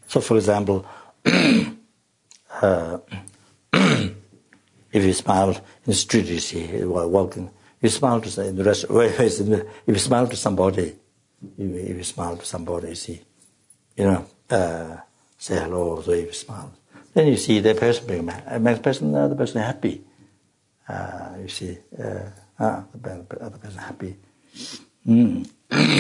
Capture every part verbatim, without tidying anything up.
So, for example, uh, if you smile in the street, you see, while walking, you smile to in the restaurant. If you smile to somebody, if you smile to somebody, you see, you know, uh, say hello, so if you smile, then you see the person being, makes person the other person happy. Uh, you see, uh, ah, the other person happy. Mm.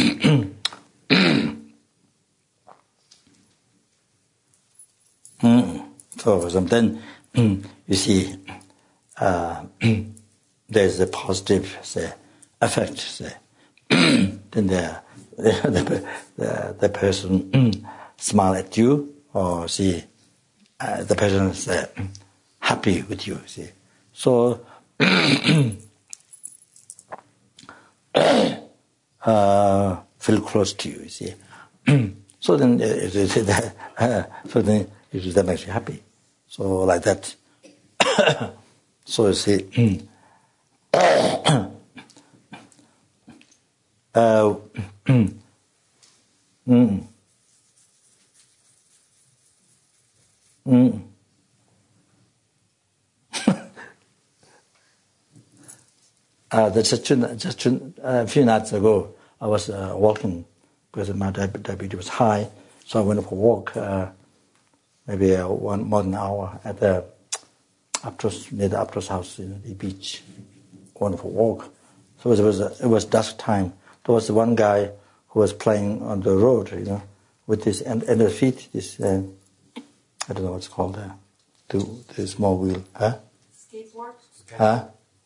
mm. So, for example, then you see, uh, there's a positive, say, effect, say. Then the the, the the person smile at you, or see, uh, the person is uh, happy with you. See, so uh, feel close to you. See, so then it, it, it, uh, so then it, that makes you happy. So like that. So you see. Uh, mm, mm, mm. uh, that's just, just uh, a few nights ago, I was uh, walking because my diabetes was high, so I went for a walk, uh, maybe uh, one more than an hour at the Aptos, near the Aptos house in the beach. Wonderful walk. So it was it was dusk time. There was one guy who was playing on the road, you know, with his and, and the feet. This uh, I don't know what's called. Uh, the the small wheel, huh? Skateboard. Huh?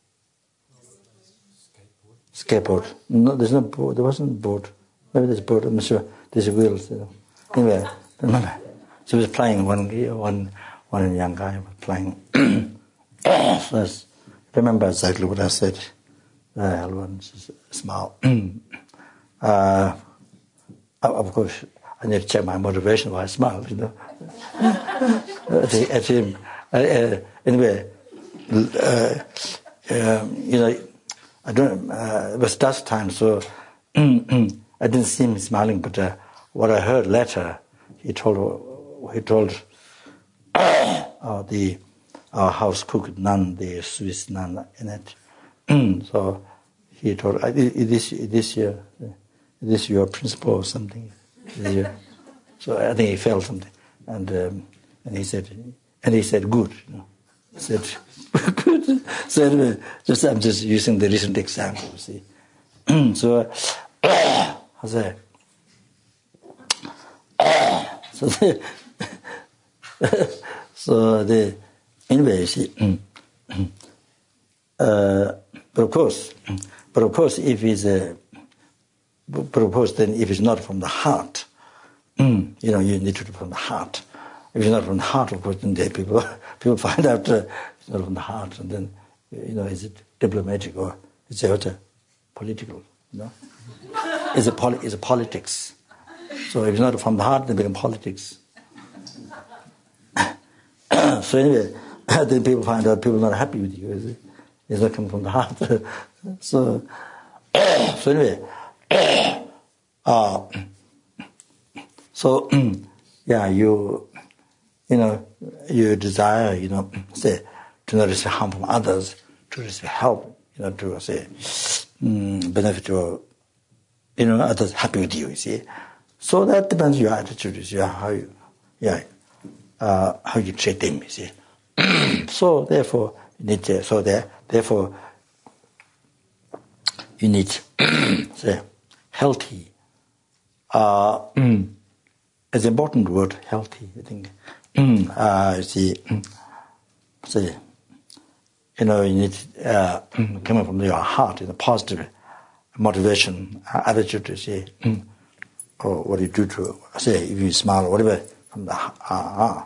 Skateboard. No, there's no board. There wasn't a board. Maybe there's a board. I'm not sure. There's wheels. You know. Anyway, remember, so he was playing. One one one young guy was playing. First. Remember exactly what I said. Uh, one smile. uh, of course, I need to check my motivation why I smile, you know. at, at him. Uh, uh, anyway, uh, um, you know, I don't. Uh, it was dusk time, so I didn't see him smiling. But uh, what I heard later, he told he told uh, the. Our house cooked nun, the Swiss nun in it. So he told, "Is this your, this your principal or something?" So I think he felt something, and um, and he said, and he said, "Good." You know, he said, "Good." So anyway, just I'm just using the recent example. See, so I say, so the, so the. Anyway, you see, uh, but of course, but of course, if it's a, but of course, then if it's not from the heart, you know, you need to do it from the heart. If it's not from the heart, of course, then people people find out uh, it's not from the heart, and then, you know, is it diplomatic or is it uh, political? You know, is it poli- is it politics? So if it's not from the heart, then it becomes politics. So anyway. Then people find out people are not happy with you. Is it? It's not coming from the heart. so, so anyway, uh, so yeah, you, you know, you desire, you know, say to not receive harm from others, to receive help, you know, to say mm, benefit your, you know, others happy with you. You see, so that depends on your attitude. You see how you, yeah, uh, how you treat them. You see. So therefore, you need to, so there, therefore, you need say healthy. Uh, it's an important word, healthy. I think. Uh, you see, say, you know, you need uh, coming from your heart, in a positive motivation, attitude to say, or what you do to say, if you smile or whatever from the heart.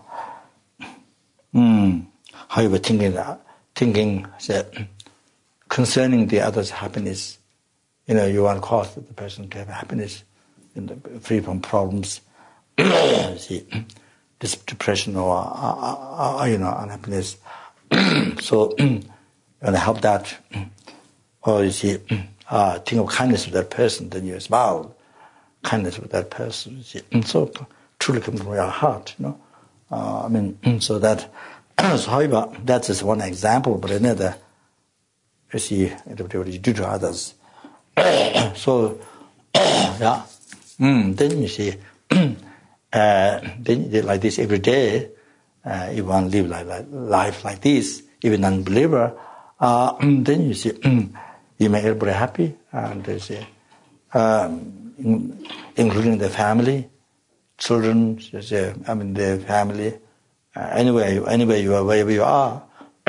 Mm, how you were thinking, thinking say, concerning the other's happiness. You know, you want to cause the person to have happiness, and free from problems, see, depression or uh, uh, you know, unhappiness. So you want to help that, or you see, uh, think of kindness with that person, then you smile, kindness with that person. See. So truly come from your heart, you know. Uh, I mean, so that, so however, that is one example, but another, you see, what you do to others. So, yeah, mm, then you see, uh, then like this every day, uh, if one live like, like life like this, even unbeliever, uh, then you see, you make everybody happy, and you see, um, in, including the family, children, you see, I mean the family, uh, anywhere, anywhere you are, wherever you are.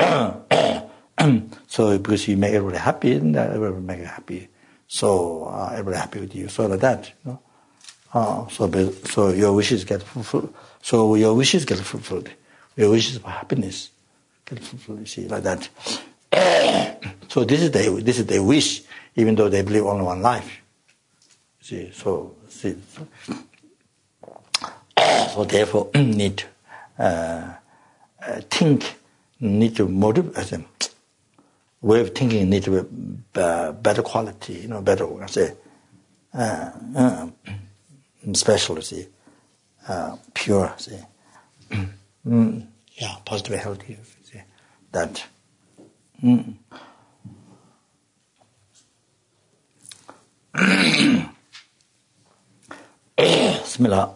So because you make everybody happy, and everybody make it happy. So uh, everybody happy with you. So like that, you know. Uh, so so your wishes get fulfilled. So your wishes get fulfilled. Your wishes for happiness get fulfilled. You see, like that. So this is their this is their wish, even though they believe only one life. See, so see, so, so therefore need to uh, uh, think, need to motivate. Way of thinking need to be uh, better quality, you know, better, I say, uh, uh, special, see, uh, pure, see, mm, yeah, positive, healthy, see, that. Mm. Similar,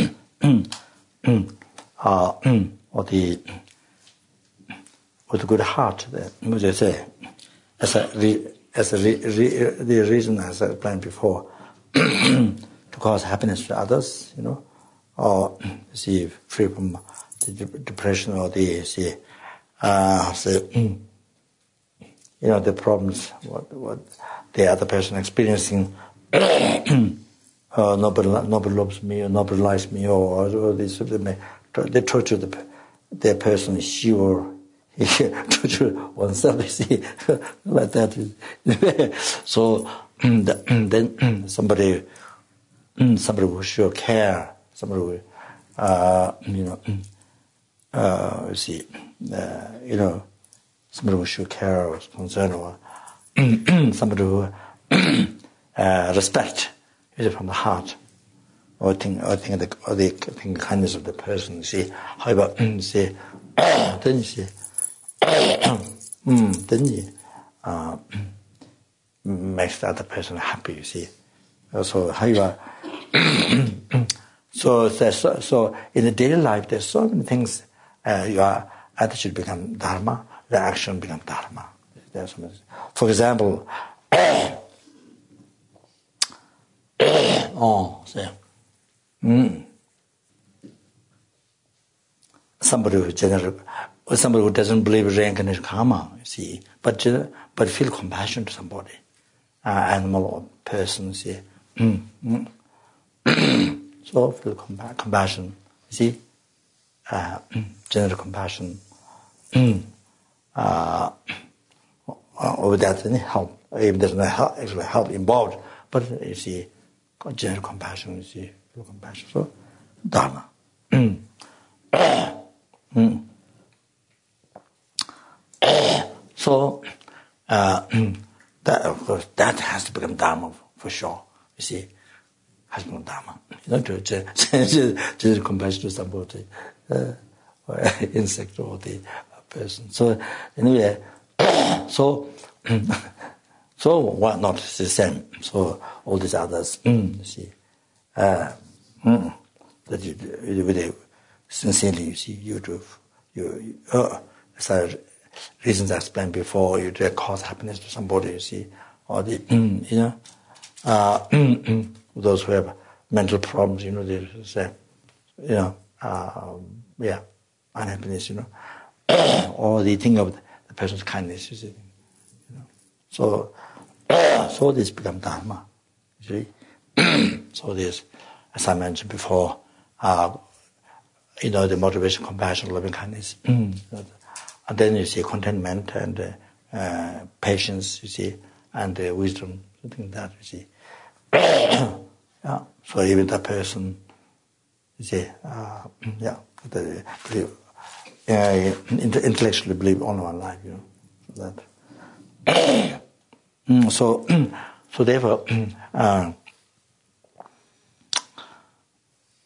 uh, or the with a good heart, what they say, as a re, as a re, re, the reason as I explained before, to cause happiness to others, you know, or see free from the depression or the see, uh, the, you know, the problems what what the other person experiencing. Uh, nobody, nobody loves me, or nobody likes me, or, or they, they torture the, their person, she or he torture oneself, you see, like that. So then somebody, somebody will show care, somebody will, uh, you know, uh, you see, uh, you know, somebody will show care or concern, or somebody will uh, respect. Is it from the heart, or think, or think the, or the think kindness of the person? You see, however, you see, then you see, then you uh, makes the other person happy. You see, so however, so so so in the daily life, there's so many things. Uh, your attitude become dharma, the action become dharma. There's so many. For example. Oh, say, mm. somebody who generally, or somebody who doesn't believe in reincarnation karma, you see, but uh, but feel compassion to somebody, uh, animal or person, see, mm. Mm. So feel compa- compassion, you see, uh, general compassion, mm. uh, or without any help, if there's no help, actually help involved, but you see. General compassion, you see, compassion. So, dharma. Mm. mm. So, uh, that of course that has to become dharma for sure. You see, has to become dharma. You know, to general compassion to somebody, uh, or insect or the person. So anyway, so. So why not the same? So all these others, mm, you see, uh, mm, that you, you really sincerely, you see, you do, you, you uh, as reasons I explained before, you do cause happiness to somebody, you see, or the, mm, you know, uh, mm, mm, those who have mental problems, you know, they say, you know, uh, yeah, unhappiness, you know, or they think of the person's kindness, you see, you know, so. So this become dharma, you see. So this, as I mentioned before, uh, you know, the motivation, compassion, loving kindness, and then you see contentment and uh, uh, patience, you see, and uh, wisdom, something like that, you see. Yeah. So even that person, you see, uh, yeah, they believe, uh, intellectually believe only one life, you know, that. Mm, so, so therefore, uh,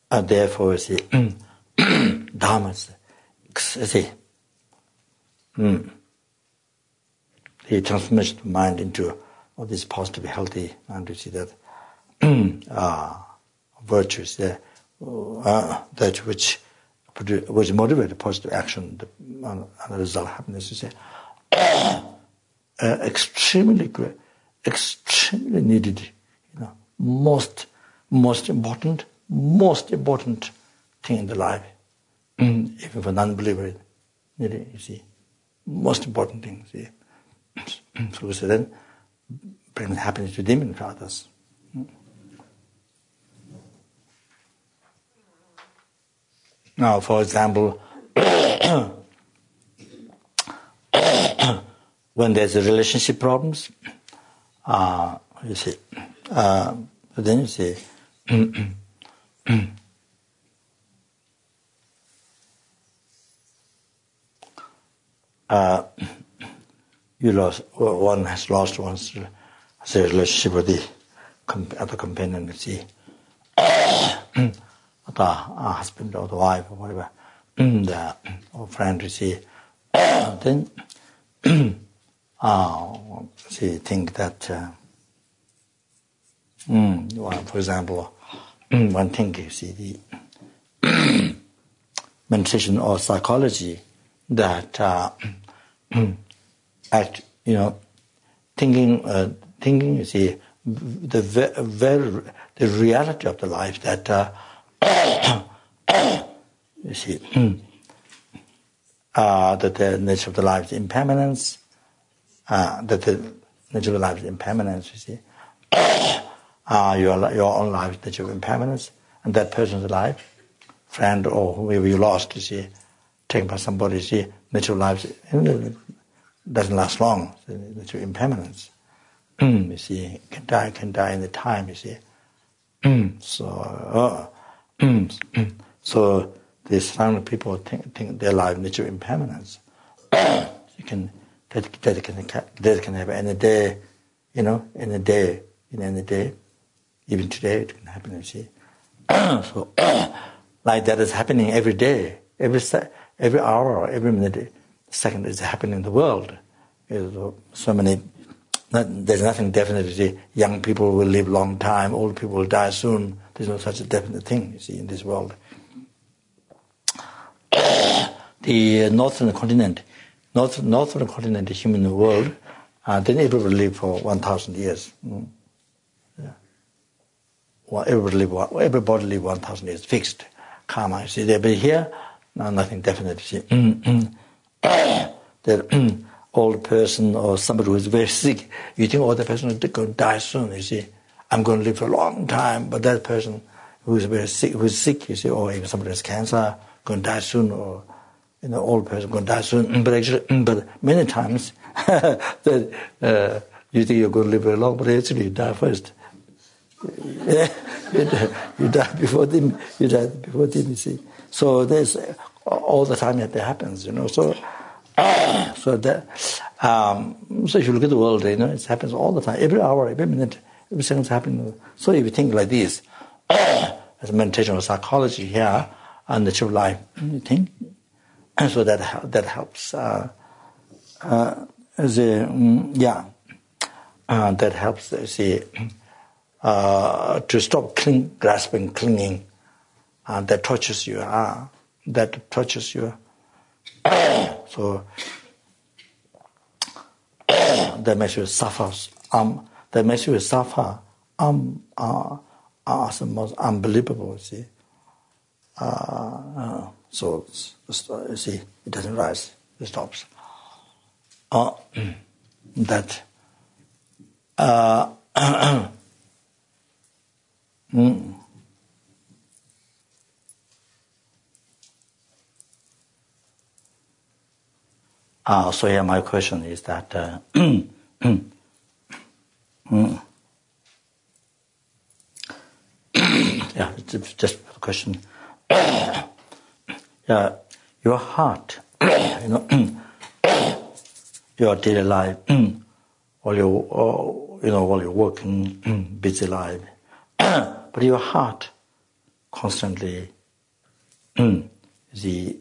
And therefore, see, Dharma is, see, mm, the transformation of mind into all this positive, healthy, and you see that uh, virtues there, uh, that which produce, which motivate positive action, the, and the result happiness. You say, uh, extremely great, extremely needed, you know, most, most important, most important thing in the life, even for non-believer, you see, most important thing. See, so we say then bring happiness to them and to others. Now, for example, when there's a relationship problems, uh, you see, uh, then you see, uh, you lost, one has lost one's relationship with the other companion, you see, the husband or the wife or whatever, the or friend, you see, then uh, see, think that, uh, mm, well, for example, one thing, you see, the meditation or psychology that uh, act, you know, thinking, uh, thinking, you see, the very, the reality of the life that, uh, you see, uh, that the nature of the life is impermanence, uh, that the nature of the life is impermanence, you see, uh, your, your own life is nature of impermanence, and that person's life, friend or whoever you lost, you see, taken by somebody, you see, nature of life doesn't last long, so nature of impermanence. You see, can die, can die in the time, you see. So, uh, so these some people think, think their life nature of impermanence. You can that, that can that can happen any day, you know, any day, in any day, even today it can happen. You see, so like that is happening every day, every every hour, every minute, second is happening in the world. There's so many. Not, there's nothing definite. You see, young people will live long time, old people will die soon. There's no such a definite thing, you see, in this world. The northern continent, north, northern continent, the human world, uh, then everybody live for one thousand years. Mm. Yeah. Well, everybody live, everybody live one thousand years, fixed karma. You see, there, but here, no, nothing definite. You see, the old person or somebody who is very sick, you think, oh, the person is going to die soon. You see, I'm going to live for a long time, but that person who is very sick, who is sick, you see, or even somebody has cancer, going to die soon, or you know, old person going to die soon. But actually, but many times, that uh, you think you're going to live very long, but actually you die first. Yeah, you, die, you die before them. You die before them. You see, so there's all the time that happens. You know, so so that um, so if you look at the world, you know, it happens all the time, every hour, every minute. Everything's happening. So if you think like this, as a meditation or psychology here, and the true life, you think, and so that that helps. Uh, uh, as a, um, yeah, uh, that helps. See, uh, to stop cling, grasping, clinging, uh, that touches you. Uh, that touches you. So that makes you suffer. Um. That makes you suffer, um, uh, uh, the most unbelievable, you see. Uh, uh, so, you see, it doesn't rise, it stops. Uh, that, uh, mm. uh, so here my question is that, uh, Mm. Yeah, it's just a question. Yeah, your heart, you know, your daily life, all your, you know, all your working, busy life, but your heart constantly the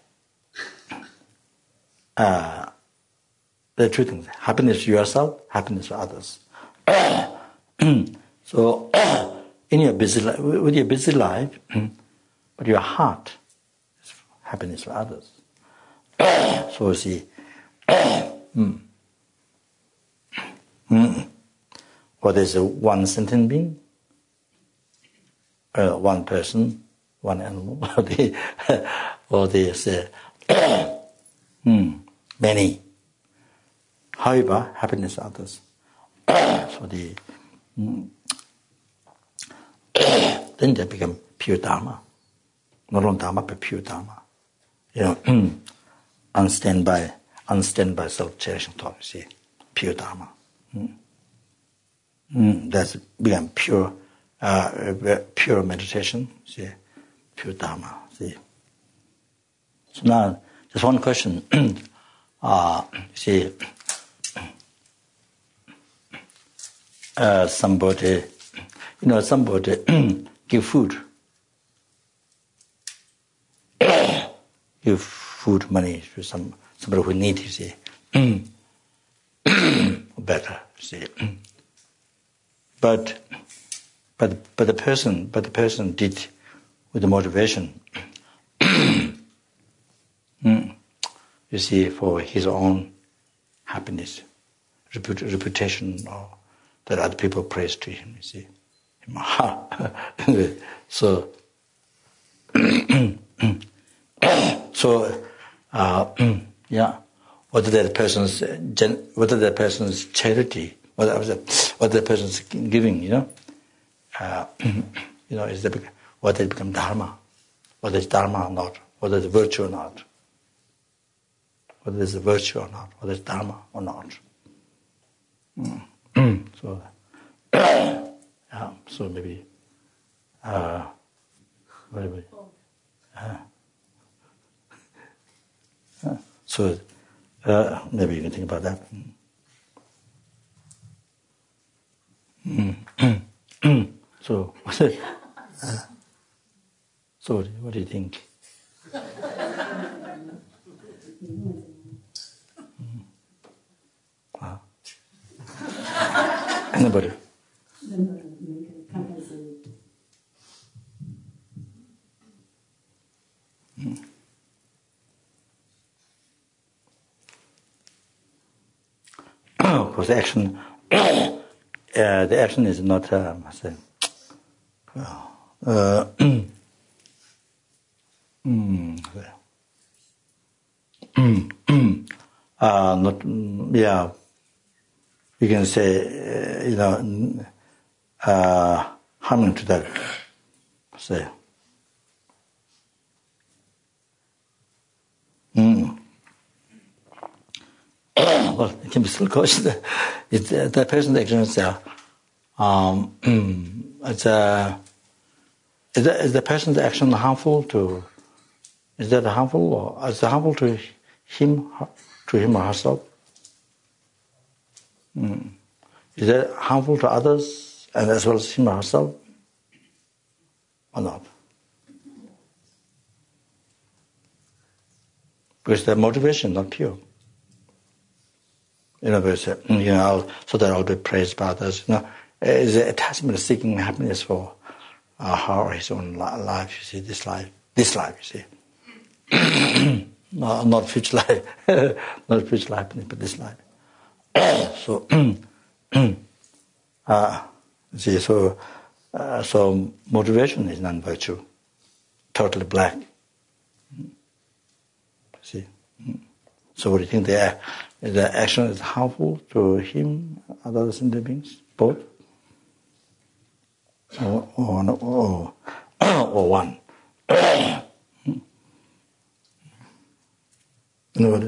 uh, there are two things: happiness for yourself, happiness for others. So, in your busy life, with your busy life, but your heart is happiness for others. So see, mm, mm, or there's a one sentient being, uh, one person, one animal, or the, or there's uh, mm, many. However, happiness for others. So the mm, then they become pure Dharma. Not only Dharma, but pure Dharma. You know, unstained by, unstained by self-cherishing thought, you see. Pure Dharma. Mm. Mm, that's become pure, uh, pure meditation, see. Pure Dharma, see. So now, just one question. uh, see, uh, somebody, you know, somebody give food. Give food, money to some somebody who needs, you see. Better, you see. But but but the person but the person did with the motivation. You see, for his own happiness, reput- reputation, or that other people praise to him, you see. So So, uh, yeah, whether that person's gen, whether that person's charity, whether whether that person's giving, you know, uh, you know, is that whether it become dharma, whether it's dharma or not, whether it's virtue or not, whether it's a virtue or not, whether it's dharma or not. Mm. So, yeah, so maybe, uh, whatever. Uh, uh, so, uh, maybe you can think about that. Mm. So, uh, so what do you think? Uh, anybody? Mm. Of course, the action, uh, the action is not, um, I say, uh, mm, uh, not, yeah, you can say, uh, you know, uh, harming to that, say. Mm. Well, it can be still cautious. It's uh, the person's experience there. Um, it's uh, is, the, is the person's action harmful to? Is that harmful, or is it harmful to him, to him or herself? Mm. Is that harmful to others, and as well as him or herself, or not? Because the motivation is not pure. You know, because, you know, so that I'll be praised by others. You know, is an attachment seeking happiness for uh, her or his own life. You see, this life, this life. You see, no, not future life, not future life, but this life. So, uh, see, so, uh, so motivation is non-virtue, totally black. See, so what do you think? The the action is harmful to him, other sentient beings, both, or or or, or one. Nobody.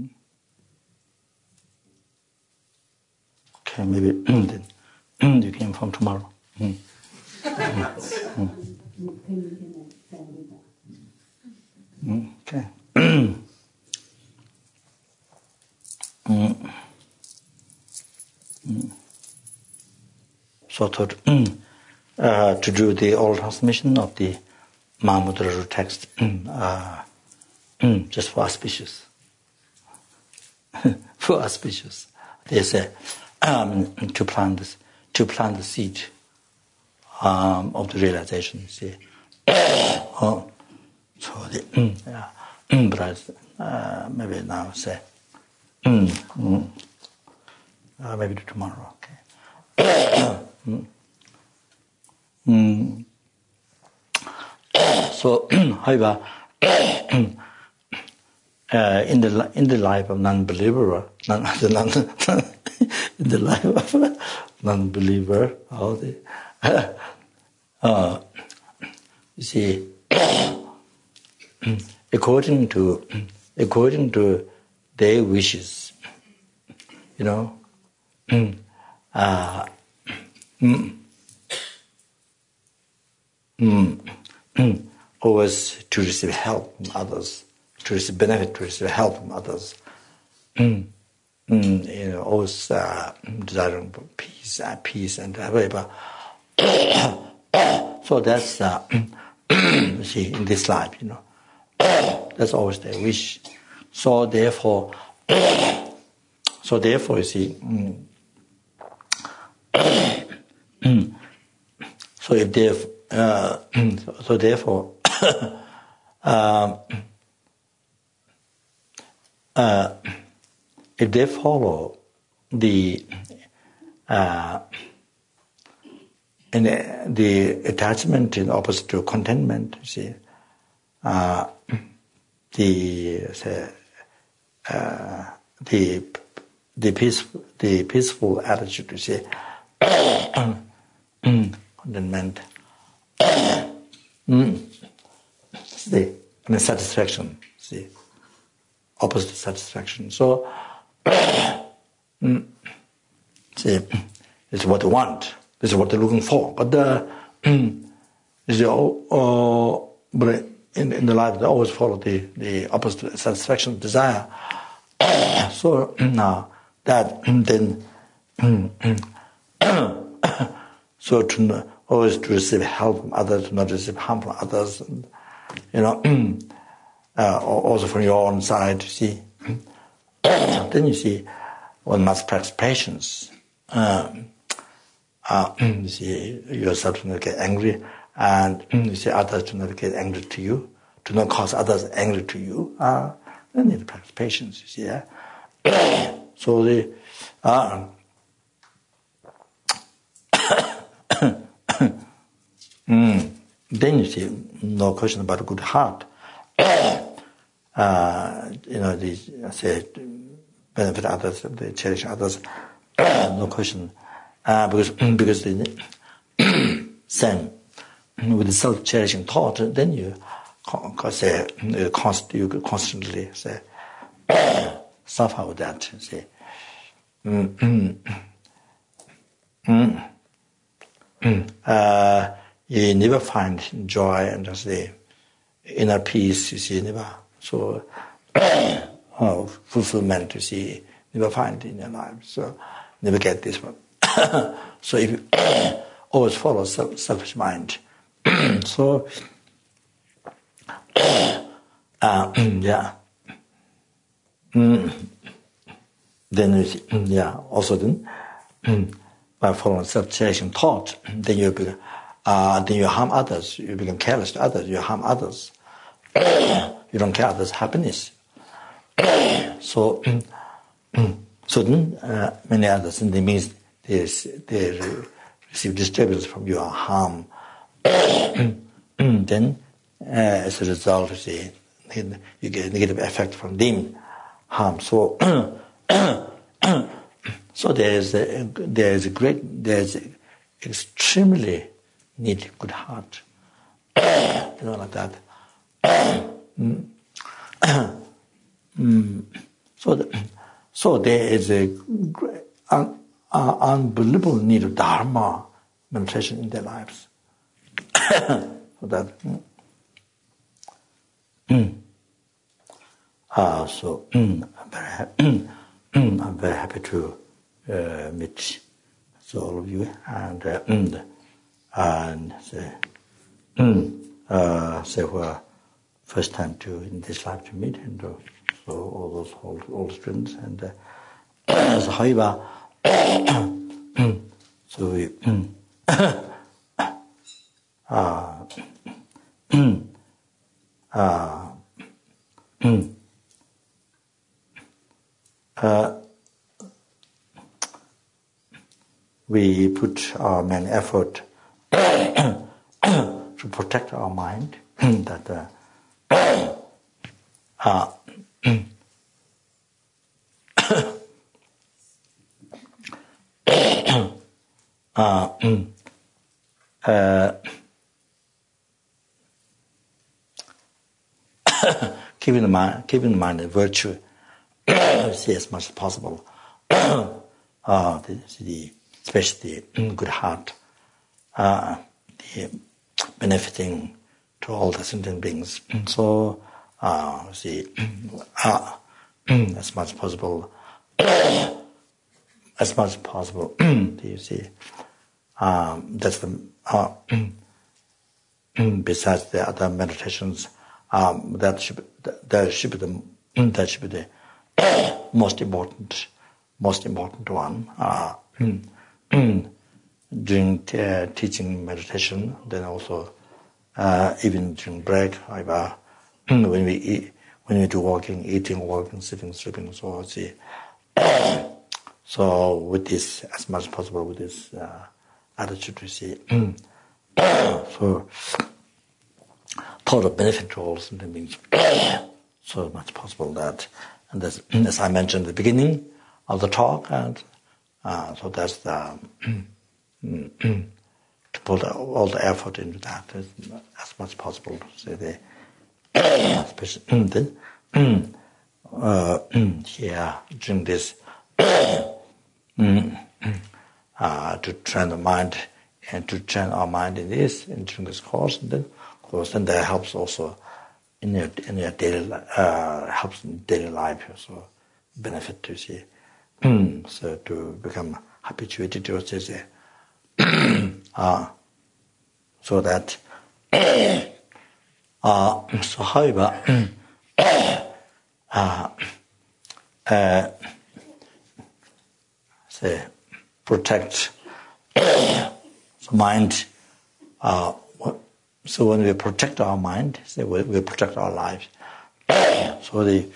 Okay, maybe then you can inform tomorrow. Mm. Mm. Mm. Okay. Mm. Mm. So I thought uh, to do the oral transmission of the Mahamudra text, uh, just for auspicious. For auspicious. They say um, to plant this, to plant the seed um, of the realization. See, oh, so the yeah, but uh, maybe now say, mm, mm, uh, maybe tomorrow. Okay. mm. Mm. So, however, uh, in the in the life of non-believer, non, the non, in the life of non-believer, how the uh, uh, you see, according to according to their wishes, you know, uh, mm, mm, mm, always to receive help from others, to receive benefit, to receive help from others. Mm, mm, you know, always uh, desiring peace, uh, peace, and whatever. So that's uh, you see in this life, you know, that's always their wish. So therefore, so therefore, you see. Mm, mm, so if they, uh, so therefore, um, uh, if they follow the uh, in the, the attachment in opposite to contentment, you see, uh, the say, uh, the the peaceful the peaceful attitude, you see, contentment, mm. the I mean, satisfaction, see, opposite satisfaction. So, mm, see, it's what they want. This is what they're looking for. But the, is the uh, but in in the life they always follow the the opposite satisfaction, desire. So now that then, so to always to receive help from others, to not receive harm from others, and, you know, uh, also from your own side. You see, then you see one must practice patience. Um, Uh, you see yourself to not get angry, and you see others to not get angry to you, to not cause others angry to you. Uh, you need to practice patience, you see. Yeah? So the uh, mm, then you see no question about a good heart. Uh, you know, the say benefit others, they cherish others. No question. Uh, because because the same with the self-cherishing thought, then you say you constantly say suffer with that. Say, mm, mm, mm, mm. Uh, you never find joy and say inner peace. You see, never so uh, fulfillment. You see, never find in your life. So never get this one. So if you always follow self, selfish mind, so uh, yeah, mm. then you see, yeah, also then by following self-cherishing thought, then you become, uh, then you harm others. You become careless to others. You harm others. You don't care others' happiness. So, so then uh, many others, and they means. They, they receive disturbance from your harm. Then, uh, as a result, you see, you get a negative effect from them harm. So, so there is a, there is a great, there is a extremely need good heart. You know, like that. So, the, so there is a great. Uh, Uh, unbelievable need of Dharma meditation in their lives. So that, mm. Mm. Uh, so mm, I'm very happy. I'm very happy to uh, meet so all of you and uh, and, and uh, uh, say were first time to in this life to meet, and uh, so all those old old students, and uh, so however, so we uh, uh, uh, we put our main effort to protect our mind, that uh, uh, uh, uh, keep in mind, keep in mind the virtue, see as much as possible. uh, the, the, especially the good heart, uh, the benefiting to all the sentient beings. So, uh, see, uh, as much as possible, as much as possible. You see, um, that's the. Uh, besides the other meditations, um, that should that should be the that should be the most important, most important one. Uh, during uh, teaching meditation, then also uh, even during break, uh, when we eat, when we do walking, eating, walking, sitting, sleeping, so see. So with this, as much as possible, with this uh, attitude, we see. So total benefit to all sentient beings, so much possible that, and that's, as I mentioned at the beginning of the talk, and uh, so that's the to put all the effort into that as, as much as possible. So the especially the, uh, here during this uh, to train the mind and to train our mind in this and during this course, and then of course then that helps also in your in your daily uh, helps in daily life, so benefit to see. So to become habituated to it, uh, so that uh, so however uh, uh, say protect the mind. Uh, so when we protect our mind, say we, we protect our lives. So the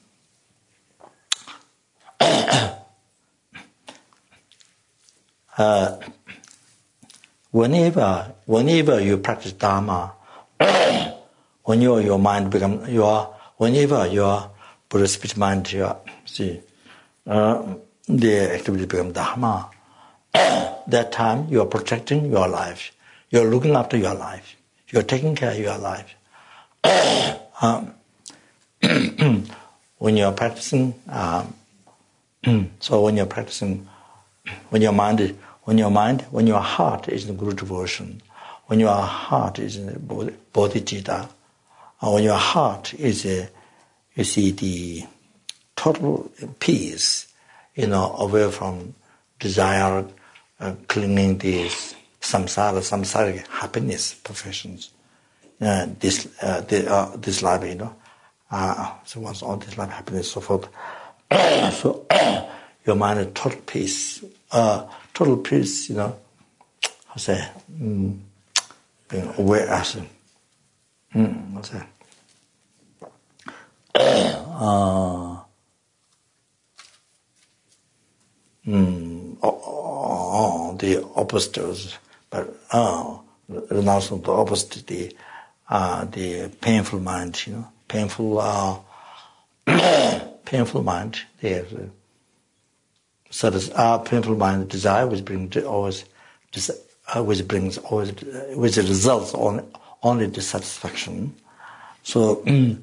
uh, whenever whenever you practice Dharma, when your your mind become your whenever your Buddhist speech mind your see uh, the activity become Dharma. That time you are protecting your life. You are looking after your life. You are taking care of your life. um, when you are practicing, um, so when you are practicing, when your mind, is, when your mind, when your heart is in Guru devotion, when your heart is in bodhicitta, or when your heart is, a, you see the total peace, you know, away from desire, uh, clinging this samsara, samsaric happiness professions. Uh, this, uh, the, uh, this life, you know, uh, so once all this life happiness, so forth. So your mind is total peace, uh, total peace, you know. How say, mm, being aware as, mm, what's that? Uh, mm, oh, oh, the opposites, but oh, renouncing the opposite, the uh, the painful mind, you know, painful, uh, painful mind. There's uh, so this uh, painful mind, desire, which brings always, uh, which brings always, uh, which results on only dissatisfaction. So,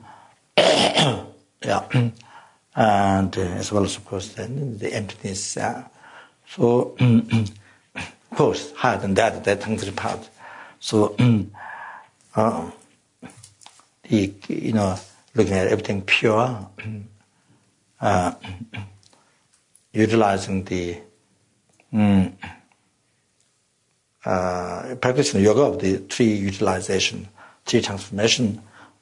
yeah, and uh, as well as of course then the emptiness. Uh, so, of course, higher than that, that comes part. So, uh, the, you know, looking at everything pure, uh, utilizing the um, uh, practicing yoga of the three utilization, three transformation.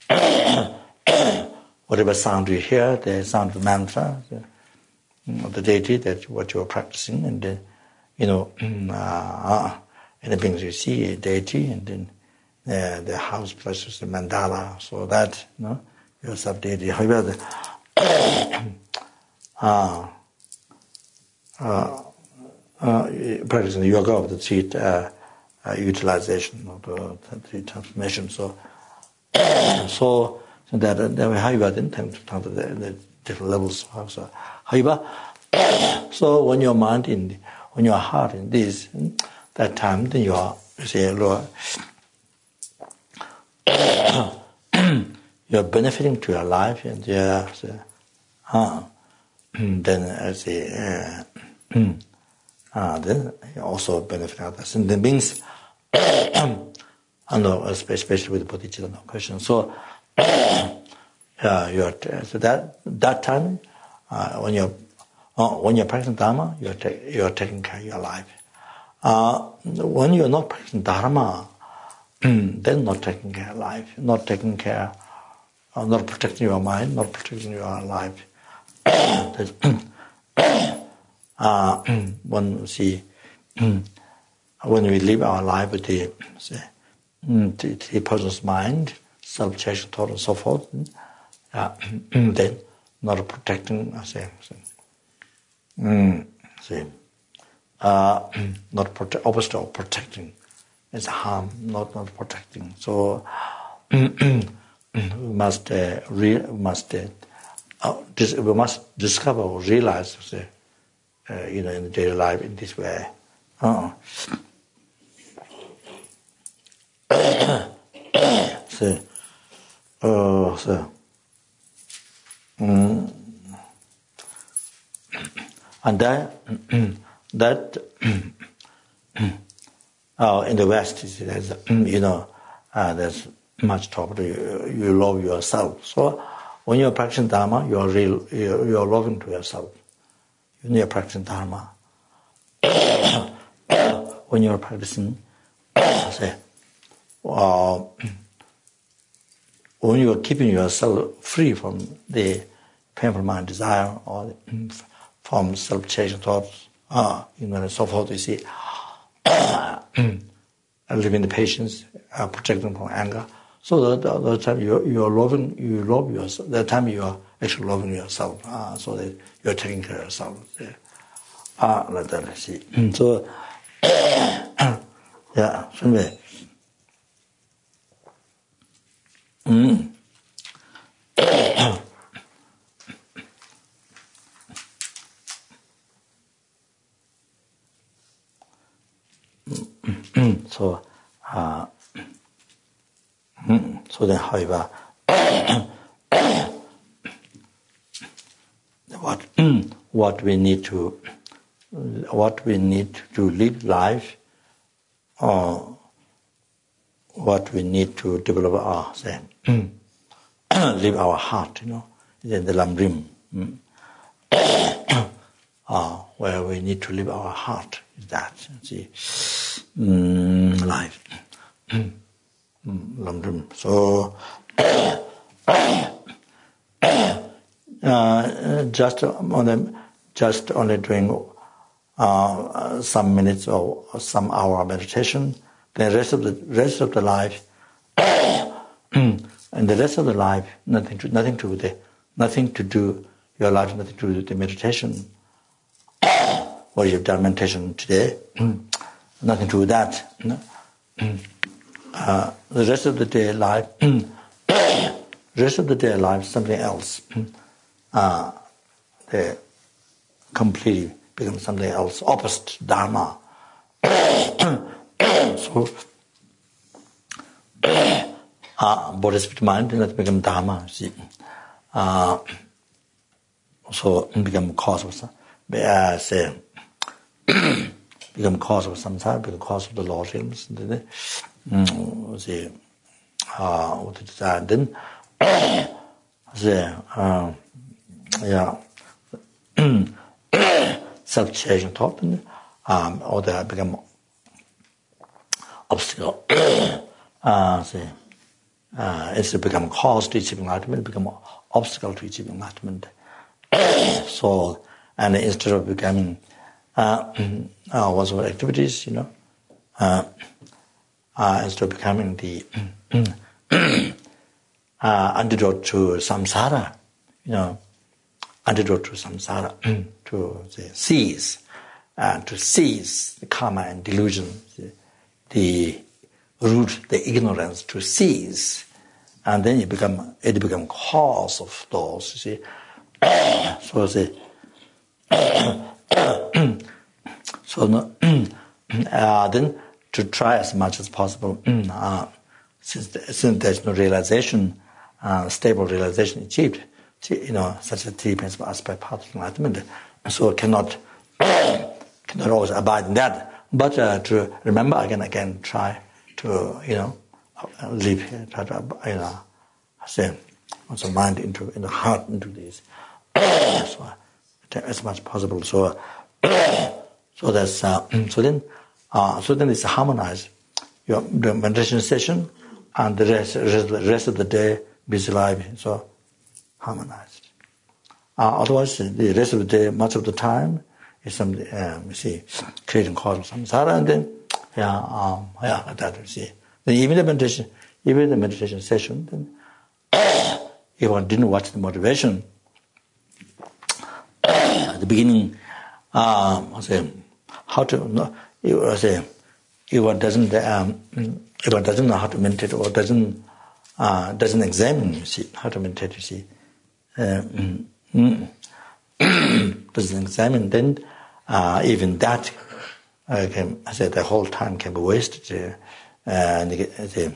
Whatever sound you hear, the sound of the mantra, the, the deity that what you are practicing, and then, you know, uh, anything you see a deity, and then uh, the house places the mandala, so that, you know, your sub deity. However, the uh, uh, uh, practicing the yoga of the three uh, uh, utilization of the, the three transformation. So, so. So that uh, however, then the, the different levels. So, however, so when your mind in, the, when your heart in this, that time, then you are, you say, Lord, you are benefiting to your life, and you are, so, uh, then I say, uh, uh, then you also benefit others, and that means, I know, especially with the bodhicitta question. So. Uh, you're so that that time uh, when you're uh, when you're practicing Dharma, you're ta- you're taking care of your life. Uh, when you're not practicing Dharma, then not taking care of life, not taking care, uh, not protecting your mind, not protecting your life. uh, when we see when we live our life with the say, the, the person's mind, self-chasing thought and so forth, uh, then not protecting, I say, say, mm, say uh, not prote- opposite of protecting, it's harm, not not protecting. So we must uh, re- must uh, uh, dis- we must discover or realize, say, uh, you know, in the daily life in this way. Uh-uh. so, uh, so. Mm. And that, that uh, in the West, there's, you know, uh, there's much talk. You, you love yourself. So when you're practicing Dharma, you're real. You're, you're loving to yourself. When you're practicing Dharma, when you're practicing, say, uh, when you're keeping yourself free from the painful mind desire or from self-chasing thoughts, uh, you know, and so forth, you see, living the patience, uh, protecting from anger. So that the time you're, you're loving, you love yourself. That time you are actually loving yourself. Uh, so that you're taking care of yourself. Ah, uh, like that. I see. So, yeah, so mm. so, uh, so then, however, what what we need to what we need to live life, or what we need to develop our say, live our heart, you know, in the Lamrim, uh, where we need to live our heart is that see, um, life. Lamrim. So. Uh, just on them, just only doing uh, some minutes or some hour meditation. The rest of the rest of the life, and the rest of the life, nothing to nothing to the nothing to do your life, nothing to do with the meditation. What you've done meditation today, nothing to do with that. Uh, the rest of the day life, rest of the day life, something else. Uh, they completely become something else, opposite Dharma. so, uh, Bodhisattva mind does not become Dharma. See, uh, so become cause of some, uh, say, become cause of samsara, become cause of the Lord realms. Mm, see, uh, what it is, and then, say, uh, yeah. Self-chasing thought, um, or they become obstacle. uh, say, uh, instead of becoming cause to achieving enlightenment, it become an obstacle to achieving enlightenment. So, and instead of becoming uh, uh, what's what activities, you know, uh, uh, instead of becoming the uh, antidote to samsara, you know, antidote to samsara, to say, seize, uh, to seize the karma and delusion, the, the root, the ignorance, to seize, and then it become it become cause of those. You see, so say, so no, uh, then to try as much as possible, uh, since since there's no realization, uh, stable realization achieved. You know, such a three principal aspect part of enlightenment, so cannot cannot always abide in that. But uh, to remember again, again, try to you know live here, try to you know say also mind into in the heart into this, so as much as possible. So so that's uh, so then uh, so then it's harmonized. Your the meditation session and the rest rest, rest of the day busy life. So. Harmonized. Uh, otherwise, the rest of the day, much of the time, is some, um, you see, creating cause of samsara, and then, yeah, um, yeah, like that, you see. Then even the meditation, even the meditation session, then, if one didn't watch the motivation, at the beginning, um, I say, how to, no, I say, if one doesn't, um, if one doesn't know how to meditate or doesn't, uh, doesn't examine, you see, how to meditate, you see, Uh, mm, mm, doesn't examine, then uh, even that, uh, can, I said, the whole time can be wasted. Uh, and the, the,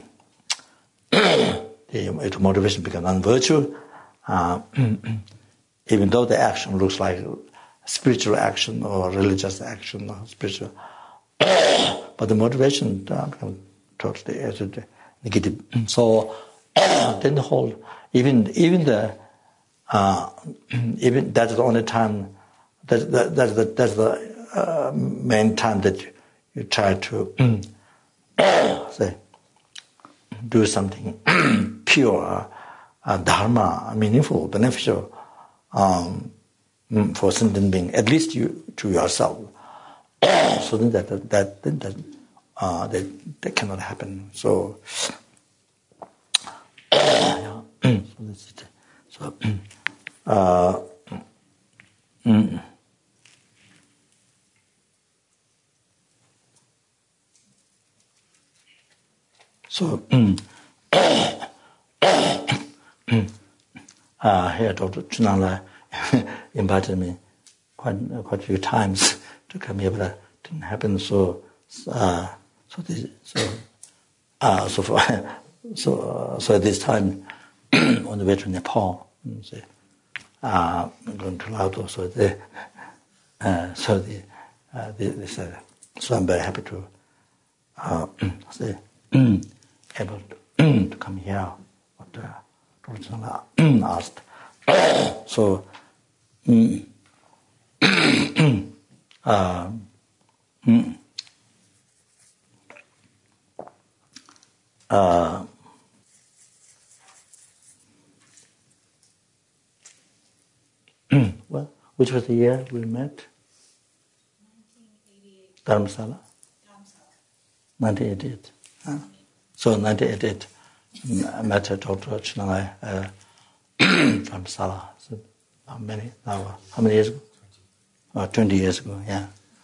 the motivation becomes non-virtue. Uh, even though the action looks like spiritual action or religious action or spiritual, but the motivation uh, becomes totally uh, negative. So then the whole, even even the Uh, even that's the only time, that's, that, that's the, that's the uh, main time that you, you try to say, do something pure, uh, dharma, meaningful, beneficial um, for sentient being, at least you to yourself. So then that that that, that, uh, that that cannot happen. So yeah, so that's it. So. Uh, mm. So, mm. uh, here Doctor Chinala invited me quite quite a few times to come here, but that didn't happen. So, uh, so this, so, uh, so for, so uh, so at this time on the way to Nepal. So, Uh, I'm going to Laudo, so the, uh, so the, uh, the, this, uh, so I'm very happy to, uh, say, able to, to come here. What uh, asked. So, mm, uh, mm, uh, well, which was the year we met? nineteen eighty-eight. Dharamsala? nineteen eighty-eight. Huh? So nineteen eighty-eight, I met Doctor Chinala uh, Dharamsala. So how many? Now, how many years ago? Oh, twenty years ago, yeah.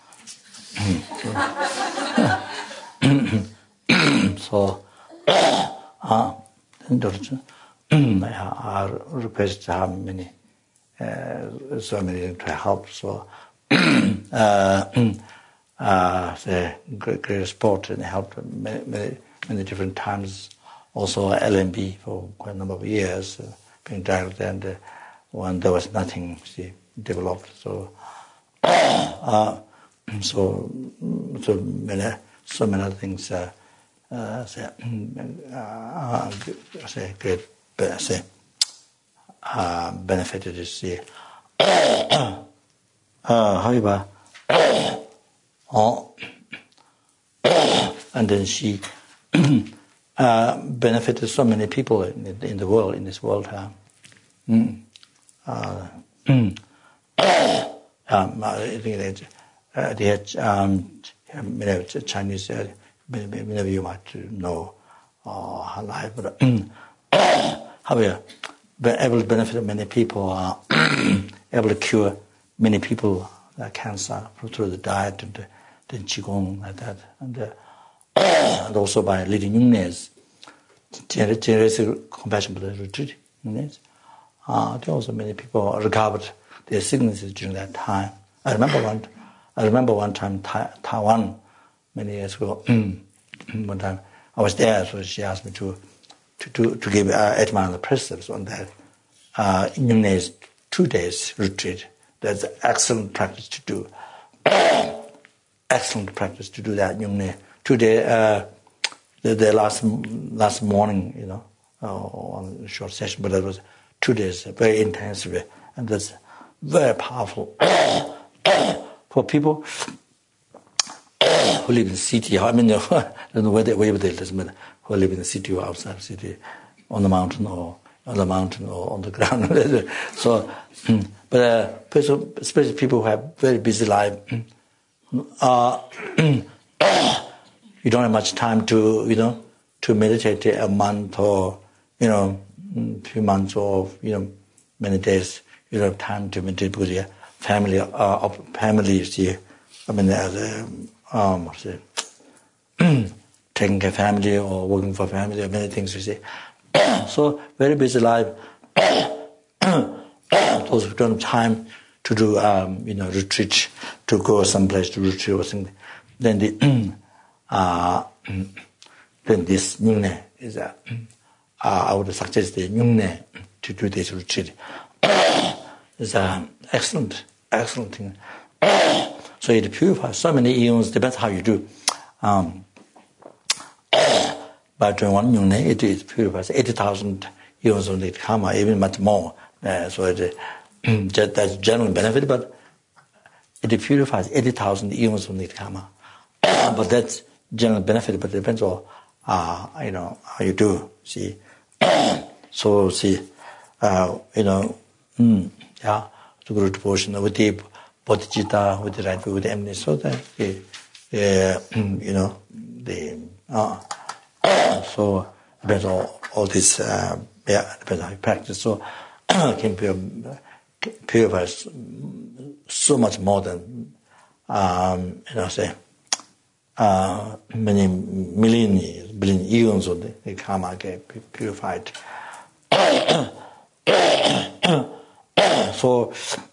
So, uh, then Doctor I requested to have many. Uh, so many to help. So, uh, uh, the great, great support and helped many, many, many different times. Also, L M B for quite a number of years, uh, being director, and uh, when there was nothing, see, developed. So, uh, so, so many, so many other things. Uh, uh, say, uh, say great, say. Uh, benefited to see. Uh, however, oh, and then she, uh, benefited so many people in, in the world, in this world. Uh, mm, uh, mm, um, I think that uh, they had um, many Chinese, uh, many, many of you might know uh, how life, but however, able to benefit many people, uh, able to cure many people uh, cancer through the diet and the, the qigong like that, and, uh, and also by leading yungnes, generous compassion for the retreat yungnes. Uh, there also many people recovered their sicknesses during that time. I remember one. I remember one time ta- Taiwan many years ago. One time I was there, so she asked me to to to, to give uh, eight months precepts on that. Uh, Yungnes two days retreat. That's excellent practice to do. Excellent practice to do that. Yungne two day. Uh, the, the last last morning, you know, uh, on a short session, but that was two days, very intensively, and that's very powerful for people who live in the city. I mean, I don't know where they, where they live, who live in the city or outside the city, on the mountain or on the mountain or on the ground. So, but uh, especially people who have very busy life, uh, you don't have much time to, you know, to meditate a month or, you know, a few months or, you know, many days. You don't have time to meditate because your family, uh, family, you see, I mean, as a, um, what's it, taking care of family or working for family or many things, you see. So, very busy life. Those who don't have time to do, um, you know, retreat, to go someplace to retreat or something, then the, uh, then this Nyungne is, uh, uh, I would suggest the Nyungne to do this retreat. It's an excellent, excellent thing. So it purifies so many eons, depends how you do. Um, by doing one Nyungne, it, it purifies eighty thousand eons of the karma, even much more. Uh, so it, uh, that's general benefit, but it purifies eighty thousand eons of the karma. But that's general benefit, but it depends on, uh, you know, how you do, see. So, see, uh, you know, mm, yeah, to go to devotion with the bodhicitta, with the right way, with the emptiness, so that, uh, you know, the, uh, so, depends on all this, uh, yeah, depends on how you practice. So, can purify, purify so much more than, um, you know, say, uh, many million years, billion eons of the, the karma get purified. So,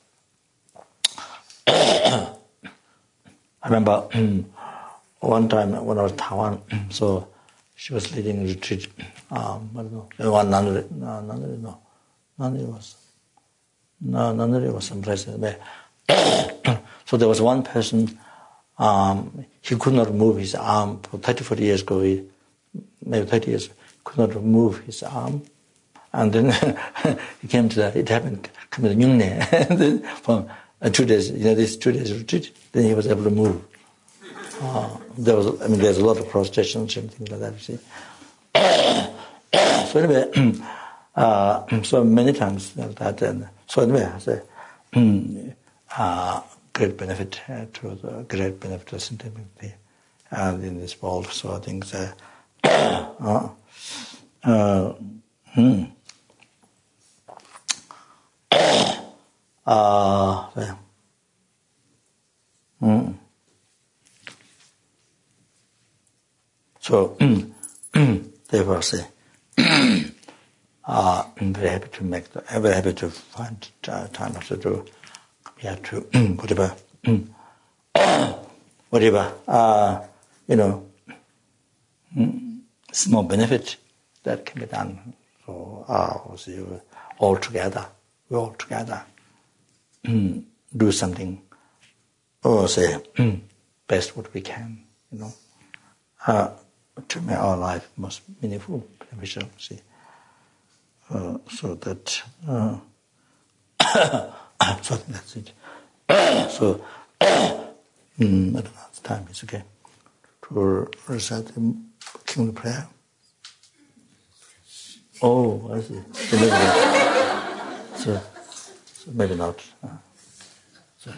I remember one time when I was in Taiwan, so she was leading a retreat. Um, I don't know, one nunnery, no, nunnery, no, nunnery was, no, nunnery was someplace there. So there was one person. Um, he could not move his arm for thirty, forty years ago. He, maybe thirty years, could not move his arm. And then he came to that, it happened, come to Nyungne. And then from uh, two days, you know, this two days retreat, then he was able to move. Uh, there was, I mean, there's a lot of prostrations and things like that, you see. So anyway, uh, so many times that, and so anyway, I say, uh, great benefit uh, to the great benefit to sentimentality and in this world. So I think that, uh, uh, hmm. uh, yeah. mm. So therefore I say, uh, I'm very happy to make, the, I'm very happy to find uh, time to do. Yeah, to whatever, whatever, uh, you know, small benefit that can be done. So, uh, see, all together, we all together do something, or say best what we can, you know, uh, to make our life most meaningful, beneficial. See, uh, so that. Uh, So that's it. So, mm, I don't know, the time is okay to recite the kingly prayer. Oh, I see. So maybe not. So, so maybe not. Uh, so.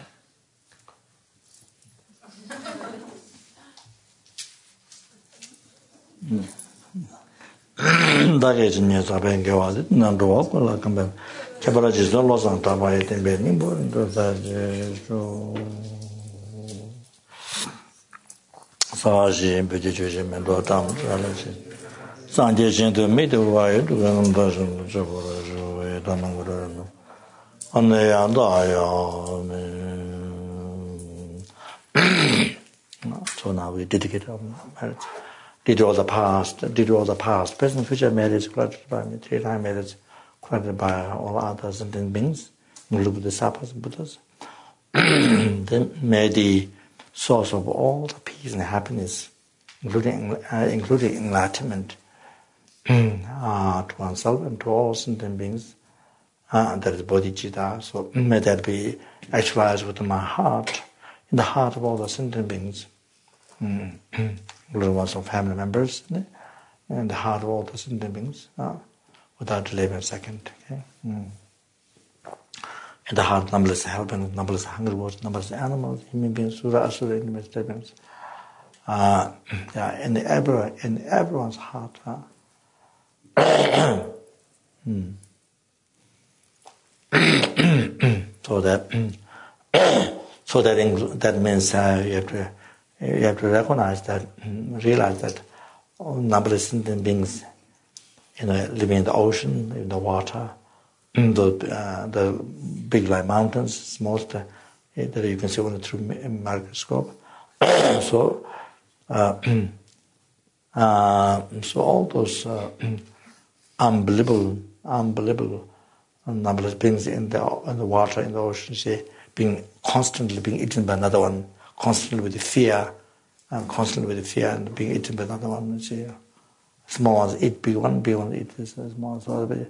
다게 진짜 잡은 게 와서 난도 왔고 그러면 개발하지 zor로선 잡아야 되는데 뭐 저 사지 베지 조심면 더 담 알아지 상대진도 미도 와요 그런 것은 저거를 담는 거를 안내 안 닿아요 so now we dedicate our marriage. Did all the past, did all the past, present, future marriage, granted by me, three time marriage, granted by all others and beings, including the Sattva's and Buddhas. Then may the source of all the peace and happiness, including uh, including enlightenment, uh, to oneself and to all sentient beings, uh, that is bodhicitta. So may that be actualized within my heart, in the heart of all the sentient beings. Mm. Including one's family members, and the heart of all the sentient beings, uh, without delaying a second. Okay? Mm. In the heart, numberless helping, numberless hungry birds, numberless animals, human beings, sura, asura, animals, beings. Uh, yeah, in every, in everyone's heart. Uh, mm. so that, so that inclu- that means uh, you have to. You have to recognize that, realize that all numberless sentient beings, you know, living in the ocean, in the water, the uh, the big like mountains, small uh, that you can see only through a microscope. so, uh, uh, so all those uh, unbelievable, unbelievable numberless beings in the in the water, in the ocean, say, being constantly being eaten by another one. Constantly with the fear, and constantly with the fear, and being eaten by another one. See, small ones eat big one, big one eat this small. So,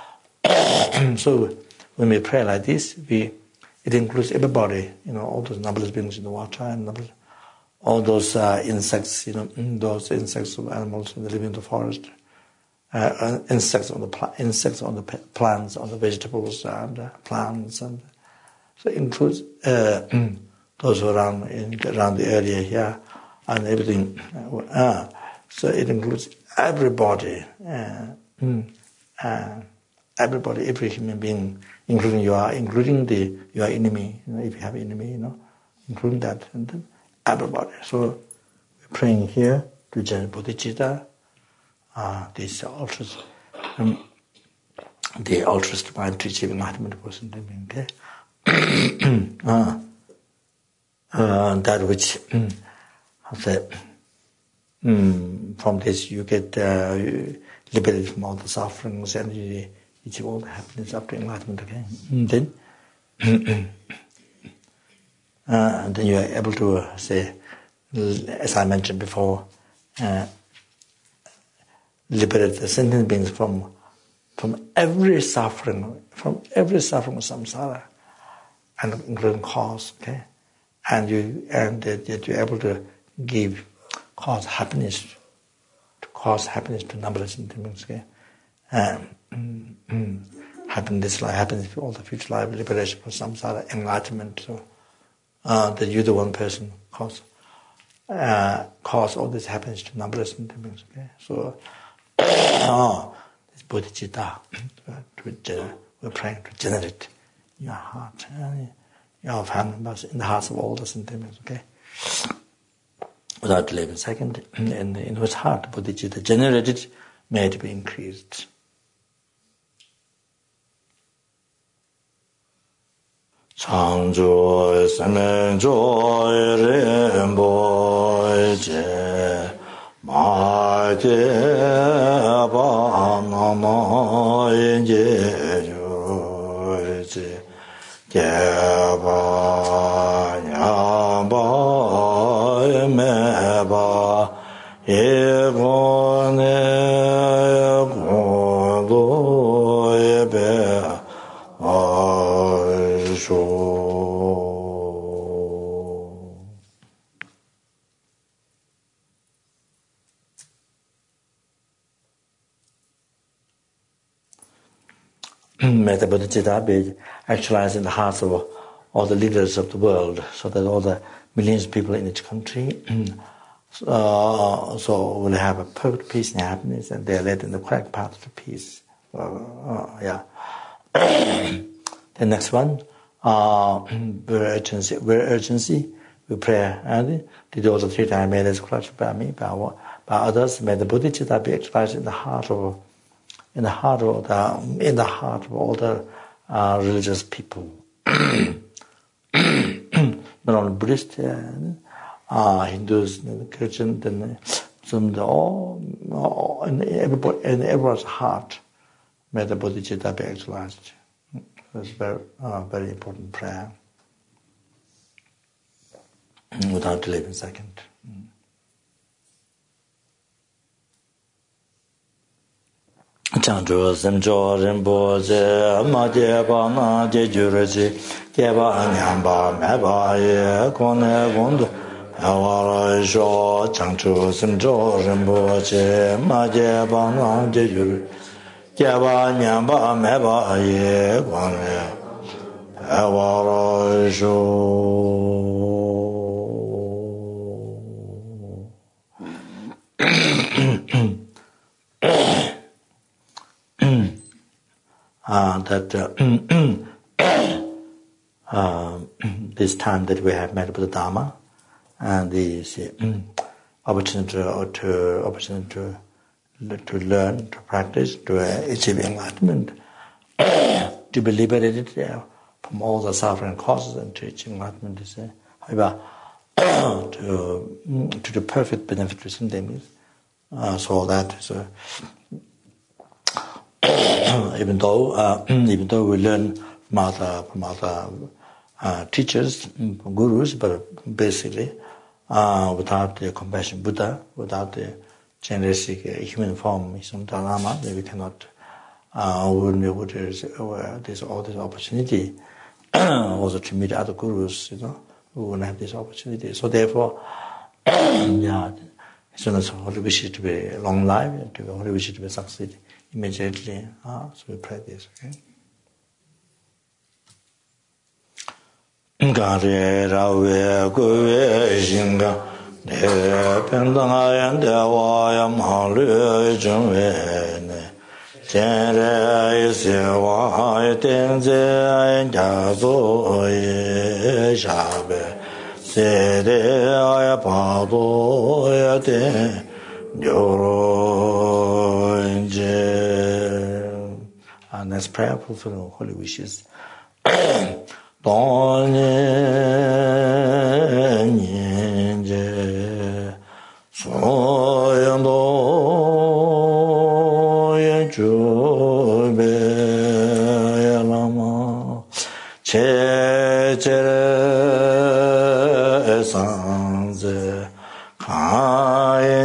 so when we pray like this, we it includes everybody. You know, all those numberless beings in the water, and numberless, all those uh, insects. You know, those insects, animals that live in the forest, uh, insects on the pla- insects on the plants, on the vegetables and uh, plants, and so it includes. Uh, Those around in, around the area here, and everything. Uh, so it includes everybody, uh, uh, everybody, every human being, including you are, including the your enemy. You know, if you have enemy, you know, including that, and then everybody. So we're praying here to generate bodhicitta. Uh, this ultras, um, the ultras divine to achieve enlightenment person. Okay. uh, Uh, that which, mm, the, mm, from this you get uh, liberated from all the sufferings and you achieve all the happiness up to enlightenment. Okay, and then, uh, and then you are able to uh, say, as I mentioned before, uh, liberate the sentient beings from from every suffering, from every suffering of samsara, and including cause. Okay. And you and that you're able to give cause happiness, to cause happiness to numberless beings. Okay, um, mm, mm, happiness, like happiness for all the future life, liberation from samsara, enlightenment. So uh, that you're the one person cause uh, cause all this happiness to numberless beings. Okay, so oh, this bodhicitta, we're praying to generate your heart. Your family members in the hearts of all the sentiments, okay? Without delaying a second, in, in whose heart bodhicitta generated, may it be increased. Changjo semenjo rinpo je ma je ba na ma je jo je Gyaba nyamba meba yegone godo ebe aisho. may the bodhicitta be actualized in the hearts of all the leaders of the world, so that all the millions of people in each country uh, so will have a perfect peace and happiness, and they are led in the correct path to peace. Uh, uh, yeah. The next one, uh, very urgency, very urgency, we pray, and did all the three times may this clutched by me, by, by others, may the bodhicitta be actualized in the heart of, in the heart of the, in the heart of all the uh, religious people. Not only Buddhists, uh, Hindus, Christians, and some the all, all in everybody, in everyone's heart, may the bodhicitta be actualized. That's very, uh, very important prayer. Without delaying a second. Chanchu semcho rinpo je ma je pa na je jure je ke ba nyam ba me ba ye kone gondo awara sho chanchu semcho rinpo je ma je pa na je jure ke ba nyam ba me ba ye kone awara sho Uh, that uh, uh, this time that we have met with the Dharma and this uh, opportunity to, to opportunity to, to learn, to practice, to uh, achieve enlightenment, to be liberated uh, from all the suffering causes and to achieve enlightenment is uh, however to to the perfect benefit of systems. Uh, so that is. Uh, even though uh, even though we learn from other from other uh, teachers, from gurus, but basically uh, without the compassion Buddha, without the generous human form, Dalai Lama, then we cannot uh, we wouldn't be able to uh, there's all this opportunity also to meet other gurus, you know, who wouldn't have this opportunity. So therefore, yeah, as soon as holy wishes to be long life, to holy wishes to be succeed. Immediately, ah, so we pray this, okay? Gare rawe kuwe shinga de pendanga yande waya malu jungwe ne tenre ise wa tenze jazo ye shabe sede aya pado ya te Yoro and that's prayerful for the holy wishes. Donye nye soyando yechube yalama che chere sanze kai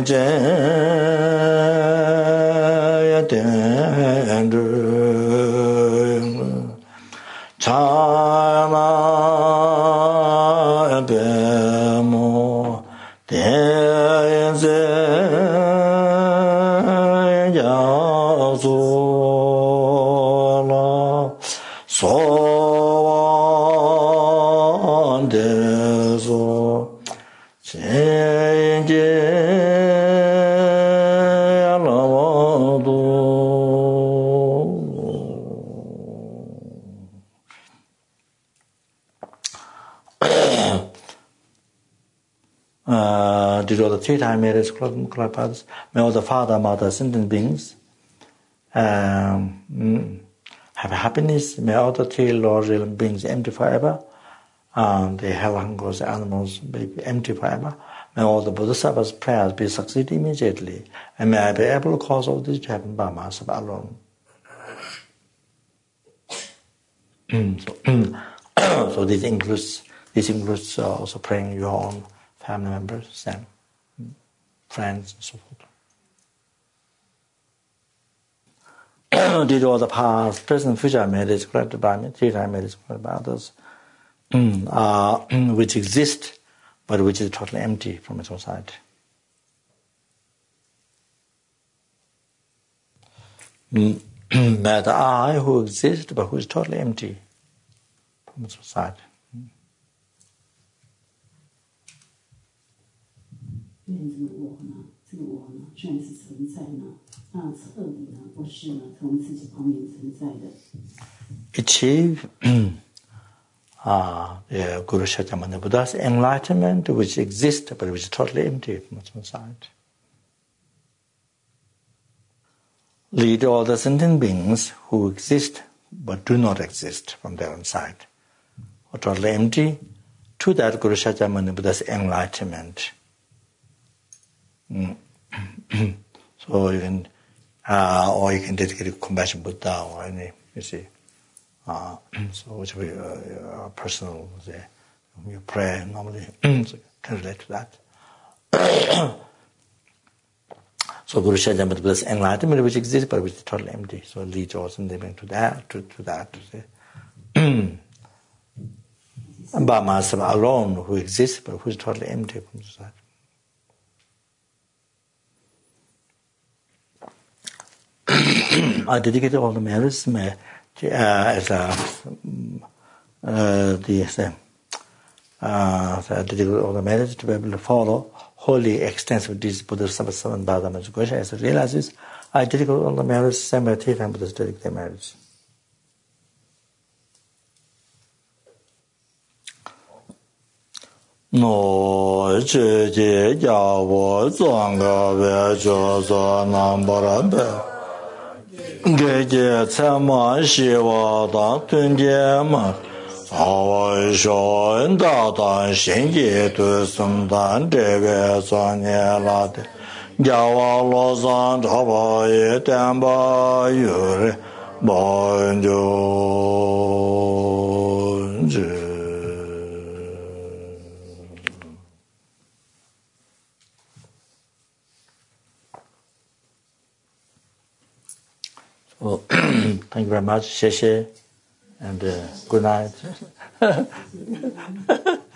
did all the three time marriage paths, may all the father, mother, sentient beings um, have happiness, may all the three Lord realm beings empty forever, um, the hell hungers animals may be empty forever, may all the Bodhisattvas' prayers be succeed immediately, and may I be able to cause all this to happen by myself alone. so, so this includes this includes uh, also praying your own family members and friends and so forth. Did all the past, present, future merits granted by me, three time merits granted by others, uh, which exist but which is totally empty from its own side. that I who exists but who is totally empty from society. 因为这个我呢，这个我呢，虽然是存在呢，那彻底呢不是呢从自己方面存在的。 Achieve uh, the Guru Shakyamuni Buddha's enlightenment, which exists but which is totally empty from its own side. Lead all the sentient beings who exist but do not exist from their own side, or totally empty, to that Guru Shakyamuni Buddha's enlightenment. Mm. So you can, uh, or you can dedicate to Compassion Buddha or any, you see. Uh, so which will be uh, uh, personal, say, you pray normally, so can relate to that. So Guru Shakyamuni Buddha's enlightenment, which exists but which is totally empty. So it leads also to that, to, to that. To say. And Bhamasava alone, who exists but who is totally empty from society. I dedicated all the merits uh, as a, uh, the, uh, I dedicated all the merits to be able to follow wholly extensive these Buddha's seven Bhadama Sukosha. As I realize this, I dedicate all the merits, same way Tirthan Buddha's dedicate their merits. No, je je ya wo zong ga ve jo zo nam ba ra be. Ge je cha ma shi wa da tun je ma. Hawai sho da da xin ji tu sum dan de ge zan ye la de. Ya wa lo zan ta ba ye dan ba yu re ba jo ji. Well, thank you very much, Sheshe, and uh, good night.